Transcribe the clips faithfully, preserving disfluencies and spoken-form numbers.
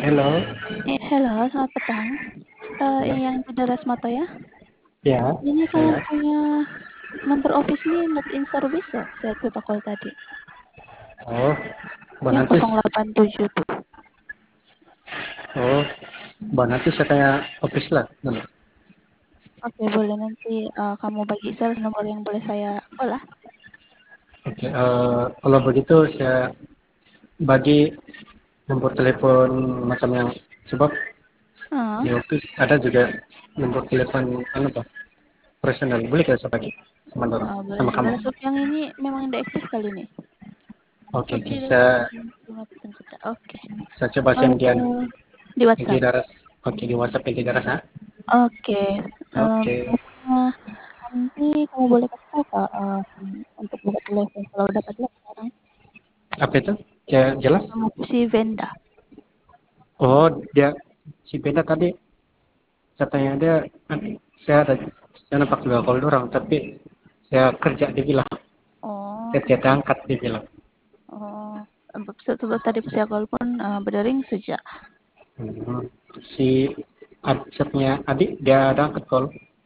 Halo, Eh, halo, selamat petang. Eee, ya, yang pada Rasmato ya? ya, Ini kamu saya. punya nomor office nih not in service ya? Saya coba call tadi. Oh, Yang Bonatis. nol delapan tujuh tuh. Oh, Bonatis ya kayak office lah. Nah, Oke, boleh nanti, eee, kamu bagi sales nomor yang boleh saya call lah. Oke, eh, kalau begitu saya bagi nomor telepon macam yang sebab Heeh. di office ada juga nomor telepon anu Pak, personal. Boleh kita saya bagi sama orang, Oh, boleh sama kamu. sebentar, Sob, yang ini memang deaktif kali nih. Oke, oke. Tidak Saya dimatikan sudah, oke. saya coba send dia Eee, di nanti WhatsApp? daras. Oke, di WhatsApp nanti daras ha. Oke, eee, Oke. nomornya nanti kamu boleh kasih tahu Kak, mmm, untuk buka telepon kalau dapat lihat sekarang, Apa itu? Ya, jelas? kamu si Venda. Oh, dia si Beda tadi katanya dia kan saya ada saya nampak juga call orang tapi saya kerja dia bilang Oh, saya tidak angkat dia bilang. oh, sebab tadi pas saya call pun, eee, berdering saja. Hmm. Si adsetnya adik dia ada angkat call.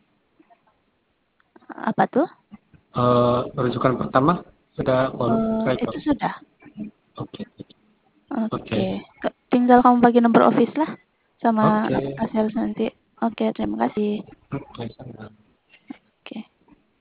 Apa tuh? Eh, rujukan pertama sudah call Eee, try itu call. sudah? Oke, oke, Oke, ke tinggal kamu bagi nomor office lah sama, oke, eee, sales nanti. Oke, terima kasih. oke, sama.